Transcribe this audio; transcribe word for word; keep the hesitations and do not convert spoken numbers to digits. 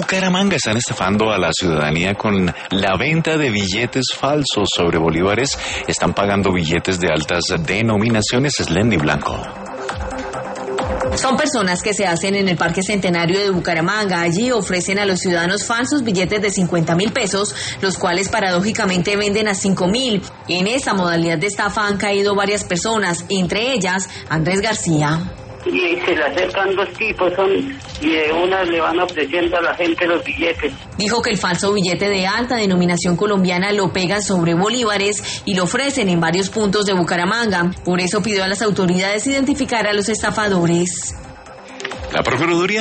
Bucaramanga están estafando a la ciudadanía con la venta de billetes falsos sobre bolívares. Están pagando billetes de altas denominaciones. Es Lenny Blanco. Son personas que se hacen en el Parque Centenario de Bucaramanga. Allí ofrecen a los ciudadanos falsos billetes de cincuenta mil pesos, los cuales paradójicamente venden a cinco mil. En esta modalidad de estafa han caído varias personas, entre ellas Andrés García. Y se le acercan dos tipos, son, y de una le van ofreciendo a la gente los billetes. Dijo que el falso billete de alta denominación colombiana lo pegan sobre bolívares y lo ofrecen en varios puntos de Bucaramanga. Por eso pidió a las autoridades identificar a los estafadores. La Procuraduría